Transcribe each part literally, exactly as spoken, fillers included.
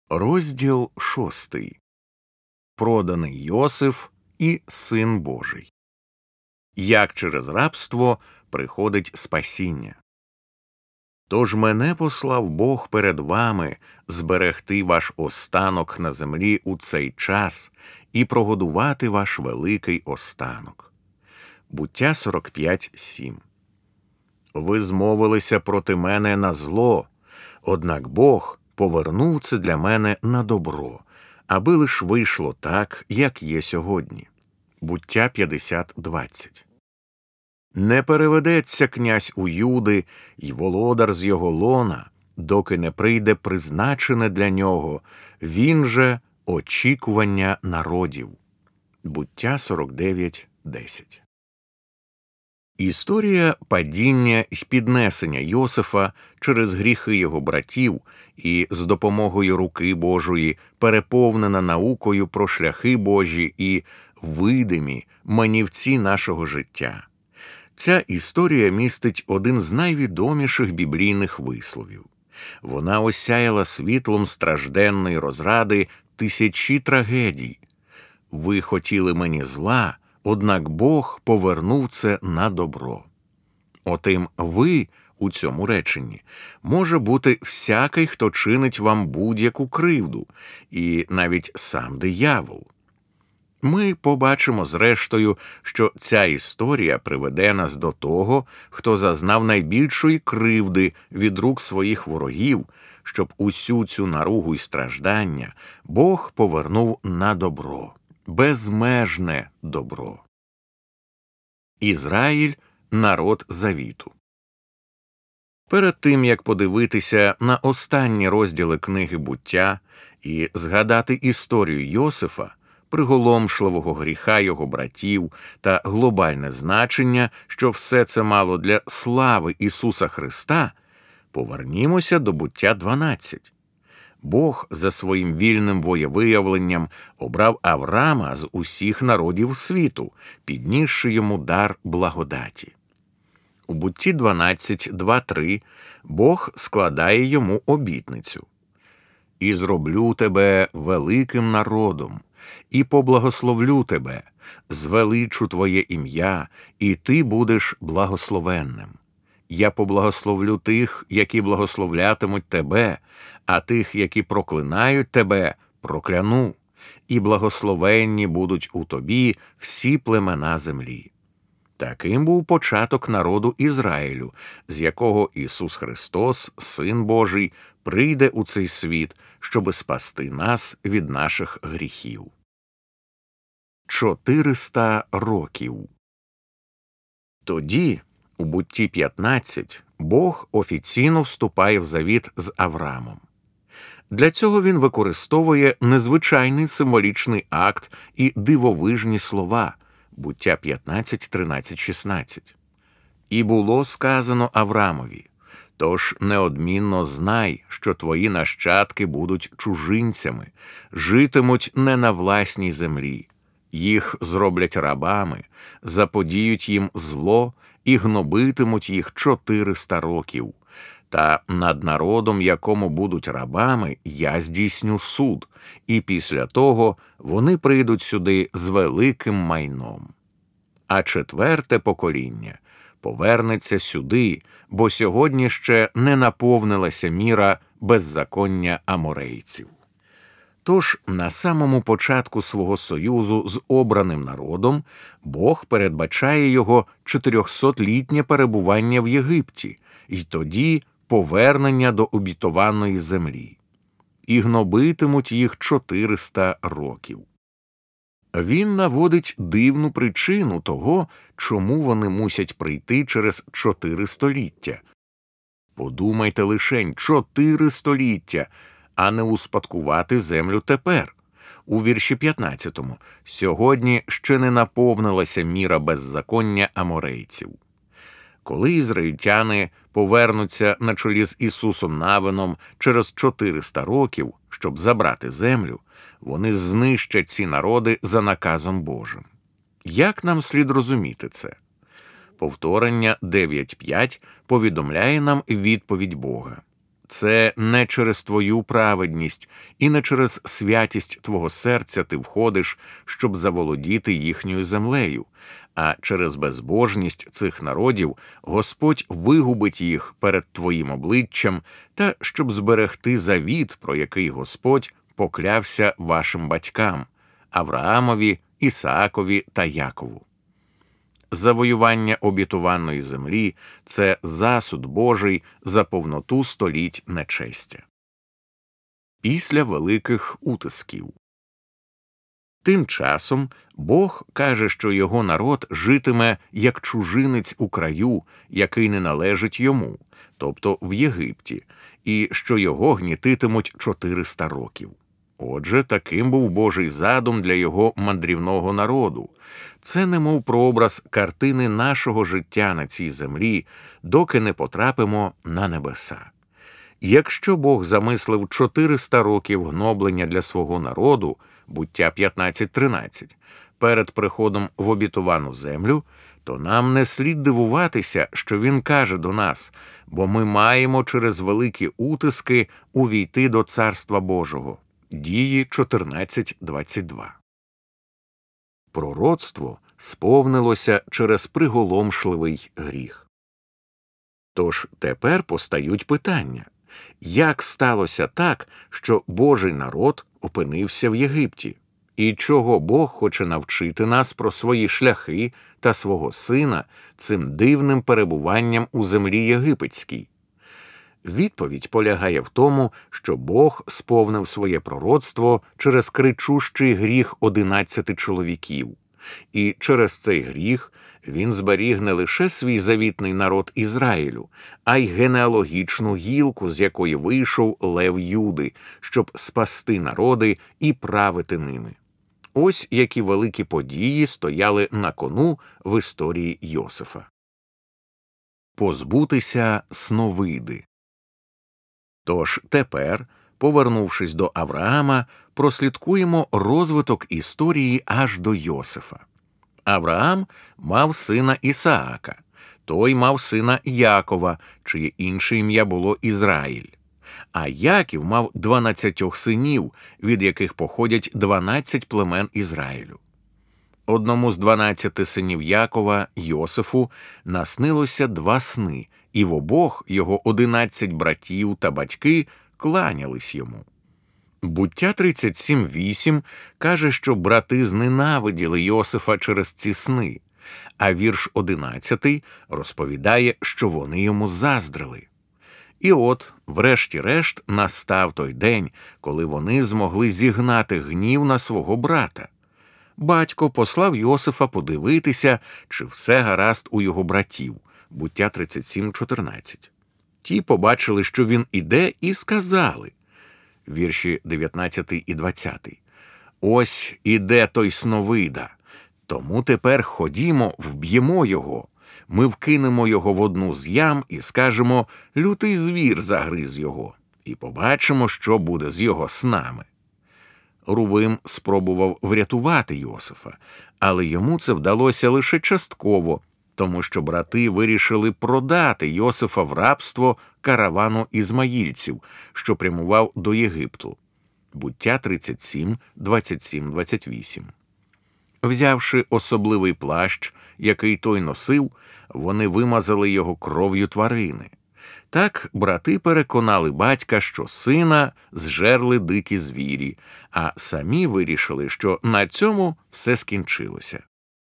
Розділ шостий. Проданий Йосиф і Син Божий. Як через рабство приходить спасіння. Тож мене послав Бог перед вами зберегти ваш останок на землі у цей час і прогодувати ваш великий останок. Буття сорок п'ять сім. Ви змовилися проти мене на зло, однак Бог повернув це для мене на добро, аби лиш вийшло так, як є сьогодні. Буття п'ятдесят двадцять. Не переведеться князь у Юди й володар з його лона, доки не прийде призначене для нього, він же очікування народів. Буття сорок дев'ять десять. Історія падіння й піднесення Йосифа через гріхи його братів і з допомогою руки Божої переповнена наукою про шляхи Божі і видимі манівці нашого життя. Ця історія містить один з найвідоміших біблійних висловів. Вона осяяла світлом стражденної розради тисячі трагедій. Ви хотіли мені зла, однак Бог повернув це на добро. Отим «ви» у цьому реченні може бути всякий, хто чинить вам будь-яку кривду, і навіть сам диявол. Ми побачимо зрештою, що ця історія приведе нас до того, хто зазнав найбільшої кривди від рук своїх ворогів, щоб усю цю наругу й страждання Бог повернув на добро. Безмежне добро. Ізраїль – народ завіту. Перед тим, як подивитися на останні розділи книги «Буття» і згадати історію Йосифа, приголомшливого гріха його братів та глобальне значення, що все це мало для слави Ісуса Христа, повернімося до Буття дванадцять. Бог за своїм вільним волевиявленням обрав Авраама з усіх народів світу, піднісши йому дар благодаті. У Бутті дванадцять два три Бог складає йому обітницю. «І зроблю тебе великим народом, і поблагословлю тебе, звеличу твоє ім'я, і ти будеш благословенним. Я поблагословлю тих, які благословлятимуть тебе, а тих, які проклинають тебе, прокляну, і благословенні будуть у тобі всі племена землі». Таким був початок народу Ізраїлю, з якого Ісус Христос, Син Божий, прийде у цей світ, щоби спасти нас від наших гріхів. Чотириста років. Тоді, у Бутті п'ятнадцять, Бог офіційно вступає в завіт з Авраамом. Для цього він використовує незвичайний символічний акт і дивовижні слова. Буття п'ятнадцять тринадцять шістнадцять. «І було сказано Авраамові, тож неодмінно знай, що твої нащадки будуть чужинцями, житимуть не на власній землі. Їх зроблять рабами, заподіють їм зло і гнобитимуть їх чотириста років. Та над народом, якому будуть рабами, я здійсню суд, і після того вони прийдуть сюди з великим майном. А четверте покоління повернеться сюди, бо сьогодні ще не наповнилася міра беззаконня аморейців». Тож, на самому початку свого союзу з обраним народом Бог передбачає його чотирьохсотлітнє перебування в Єгипті, і тоді повернення до обітованої землі. «І гнобитимуть їх чотириста років». Він наводить дивну причину того, чому вони мусять прийти через чотири століття. Подумайте лишень, чотири століття, а не успадкувати землю тепер. У вірші п'ятнадцятому «Сьогодні ще не наповнилася міра беззаконня аморейців». Коли ізраїльтяни повернуться на чолі з Ісусом Навином через чотириста років, щоб забрати землю, вони знищать ці народи за наказом Божим. Як нам слід розуміти це? Повторення дев'ять п'ять повідомляє нам відповідь Бога. Це не через твою праведність і не через святість твого серця ти входиш, щоб заволодіти їхньою землею, а через безбожність цих народів Господь вигубить їх перед твоїм обличчям, та щоб зберегти завіт, про який Господь поклявся вашим батькам – Авраамові, Ісаакові та Якову. Завоювання обітованої землі – це засуд Божий за повноту століть нечестя. Після великих утисків. Тим часом Бог каже, що його народ житиме як чужинець у краю, який не належить йому, тобто в Єгипті, і що його гнітитимуть чотириста років. Отже, таким був Божий задум для його мандрівного народу. Це немов прообраз картини нашого життя на цій землі, доки не потрапимо на небеса. Якщо Бог замислив чотириста років гноблення для свого народу, Буття п'ятнадцять тринадцять, перед приходом в обітовану землю, то нам не слід дивуватися, що він каже до нас, бо ми маємо через великі утиски увійти до Царства Божого. Дії чотирнадцять двадцять два. Пророцтво сповнилося через приголомшливий гріх. Тож тепер постають питання. Як сталося так, що Божий народ опинився в Єгипті? І чого Бог хоче навчити нас про свої шляхи та свого Сина цим дивним перебуванням у землі єгипетській? Відповідь полягає в тому, що Бог сповнив своє пророцтво через кричущий гріх одинадцяти чоловіків. І через цей гріх він зберіг не лише свій завітний народ Ізраїлю, а й генеалогічну гілку, з якої вийшов лев Юди, щоб спасти народи і правити ними. Ось які великі події стояли на кону в історії Йосифа. Позбутися сновиди. Тож тепер, повернувшись до Авраама, прослідкуємо розвиток історії аж до Йосифа. Авраам мав сина Ісаака, той мав сина Якова, чиє інше ім'я було Ізраїль. А Яків мав дванадцятьох синів, від яких походять дванадцять племен Ізраїлю. Одному з дванадцяти синів Якова, Йосифу, наснилося два сни, і в обох його одинадцять братів та батьки кланялись йому. Буття тридцять сім вісім каже, що брати зненавиділи Йосифа через ці сни, а вірш одинадцятий розповідає, що вони йому заздрили. І от, врешті-решт, настав той день, коли вони змогли зігнати гнів на свого брата. Батько послав Йосифа подивитися, чи все гаразд у його братів. Буття тридцять сім чотирнадцять. Ті побачили, що він іде, і сказали, вірші дев'ятнадцятий і двадцятий. «Ось іде той сновида, тому тепер ходімо, вб'ємо його. Ми вкинемо його в одну з ям і скажемо, лютий звір загриз його, і побачимо, що буде з його снами». Рувим спробував врятувати Йосифа, але йому це вдалося лише частково, тому що брати вирішили продати Йосифа в рабство каравану ізмаїльців, що прямував до Єгипту. Буття тридцять сім двадцять сім двадцять вісім. Взявши особливий плащ, який той носив, вони вимазали його кров'ю тварини. Так брати переконали батька, що сина зжерли дикі звірі, а самі вирішили, що на цьому все скінчилося.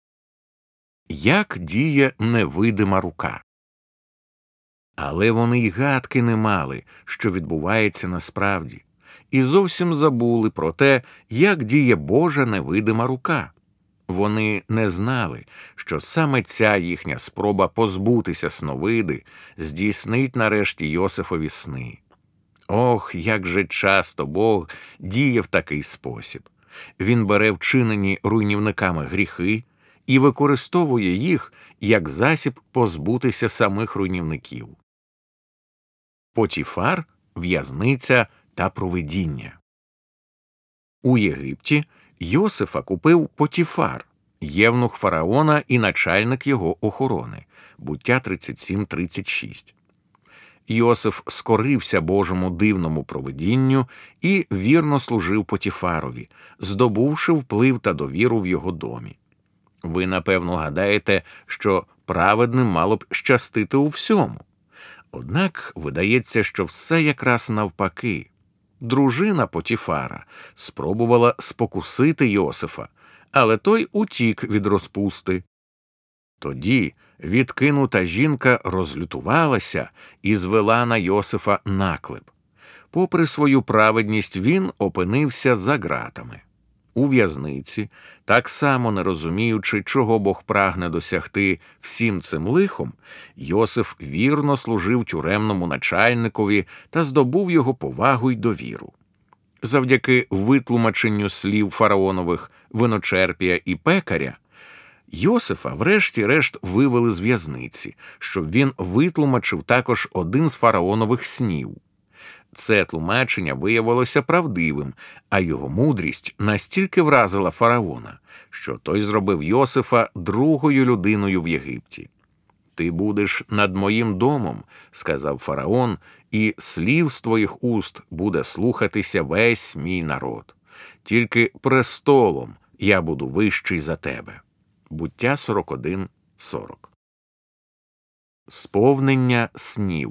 Як діє невидима рука? Але вони й гадки не мали, що відбувається насправді, і зовсім забули про те, як діє Божа невидима рука. Вони не знали, що саме ця їхня спроба позбутися сновиди здійснить нарешті Йосифові сни. Ох, як же часто Бог діє в такий спосіб. Він бере вчинені руйнівниками гріхи і використовує їх як засіб позбутися самих руйнівників. Потіфар, в'язниця та провидіння. У Єгипті Йосифа купив Потіфар, євнух фараона і начальник його охорони. Буття тридцять сім тридцять шість. Йосиф скорився Божому дивному провидінню і вірно служив Потіфарові, здобувши вплив та довіру в його домі. Ви, напевно, гадаєте, що праведним мало б щастити у всьому. Однак видається, що все якраз навпаки. Дружина Потіфара спробувала спокусити Йосифа, але той утік від розпусти. Тоді відкинута жінка розлютувалася і звела на Йосифа наклеп. Попри свою праведність, він опинився за ґратами. У в'язниці, так само не розуміючи, чого Бог прагне досягти всім цим лихом, Йосиф вірно служив тюремному начальникові та здобув його повагу й довіру. Завдяки витлумаченню слів фараонових виночерпія і пекаря, Йосифа врешті-решт вивели з в'язниці, щоб він витлумачив також один з фараонових снів. Це тлумачення виявилося правдивим, а його мудрість настільки вразила фараона, що той зробив Йосифа другою людиною в Єгипті. «Ти будеш над моїм домом», – сказав фараон, – «і слів з твоїх уст буде слухатися весь мій народ. Тільки престолом я буду вищий за тебе». Буття сорок один сорок. Сповнення снів.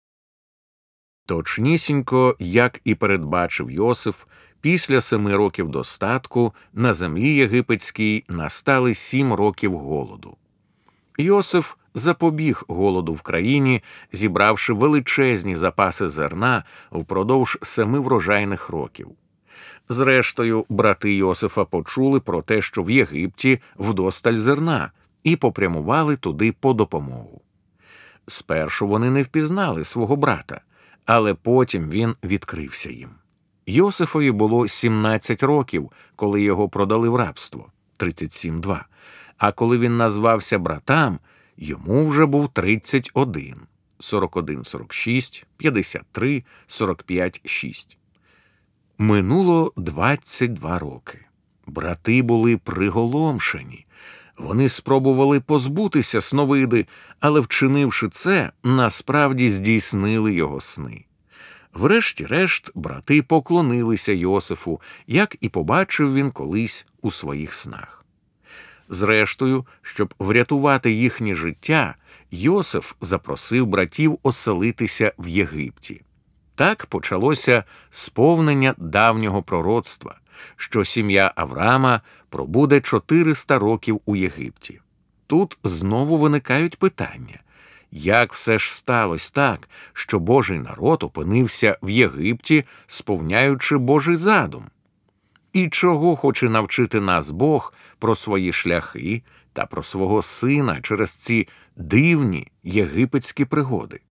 Точнісінько, як і передбачив Йосиф, після семи років достатку на землі єгипетській настали сім років голоду. Йосиф запобіг голоду в країні, зібравши величезні запаси зерна впродовж семи врожайних років. Зрештою, брати Йосифа почули про те, що в Єгипті вдосталь зерна, і попрямували туди по допомогу. Спершу вони не впізнали свого брата, але потім він відкрився їм. Йосифові було сімнадцять років, коли його продали в рабство – тридцять сім два, а коли він назвався братам, йому вже був тридцять один – сорок один сорок шість, п'ятдесят три сорок п'ять шість. Минуло двадцять два роки. Брати були приголомшені. Вони спробували позбутися сновиди, але, вчинивши це, насправді здійснили його сни. Врешті-решт, брати поклонилися Йосифу, як і побачив він колись у своїх снах. Зрештою, щоб врятувати їхнє життя, Йосиф запросив братів оселитися в Єгипті. Так почалося сповнення давнього пророцтва, що сім'я Авраама пробуде чотириста років у Єгипті. Тут знову виникають питання. Як все ж сталося так, що Божий народ опинився в Єгипті, сповняючи Божий задум? І чого хоче навчити нас Бог про свої шляхи та про свого сина через ці дивні єгипетські пригоди?